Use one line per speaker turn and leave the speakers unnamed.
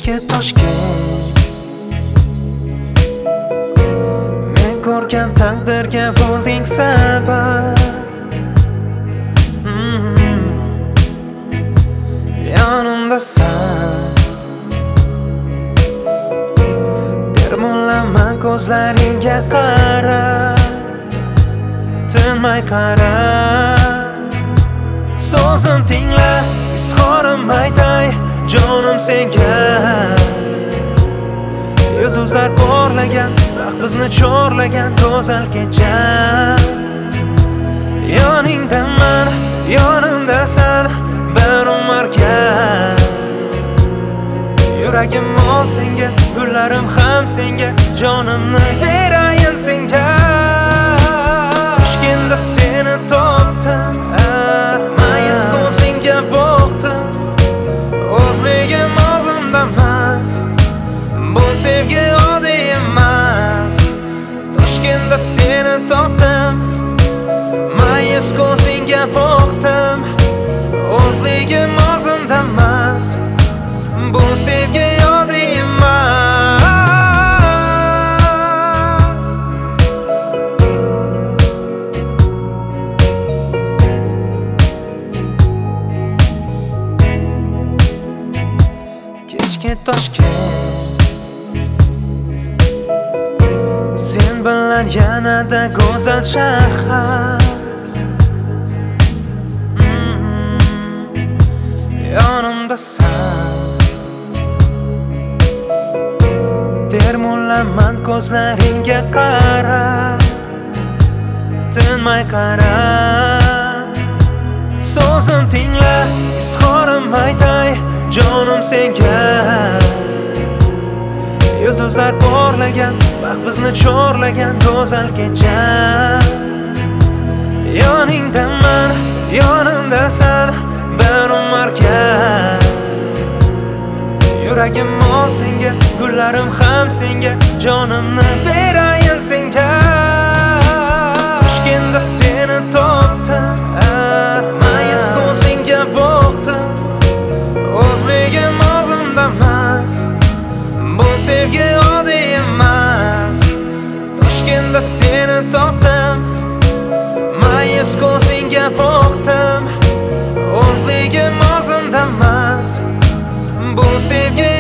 Kechki Toshkent, men ko'rgan taqdirga bo'lding sabab. Yonimdasan, termulaman ko'zlaringga qarab, tinmay qarab. So'zim tingla, izhorim aytay jonim senga. Yulduzlar porlagan, baxt bizni chorlagan go'zal kecha. Yoningdaman, yonimdasan, bir umrga. Yuragim mol senga, gullarim ham senga, jonimni berayin senga. Toshkentda seni topdim, mayiz ko'zingga boqdim. O'zligim o'zimda emas, bu sevgi oddiy emas. Toshkentda seni topdim, mayiz ko'zingga boqdim. O'zligim o'zimda emas, bu sevgi oddiy emas. Kechki Toshkent, sen bilan yanada go'zal shahar. Yonimdasan, termulaman ko'zlaringga qarab, tinmay qarab. So'zim tingla, izhorim aytay jonim senga. Yulduzlar porlagan, baxt bizni chorlagan go'zal kecha. Yoningdaman, yonimdasan, bir umrga. Yuragim mol senga, gullarim ham senga, jonimni berayin senga. Toshkentda seni topdim, mayiz ko'zingga boqdim. O'zligim o'zimda emas, bu sevgi oddiy emas. Toshkentda seni topdim, mayiz ko'zingga boqdim. O'zligim o'zimda emas, bu sevgi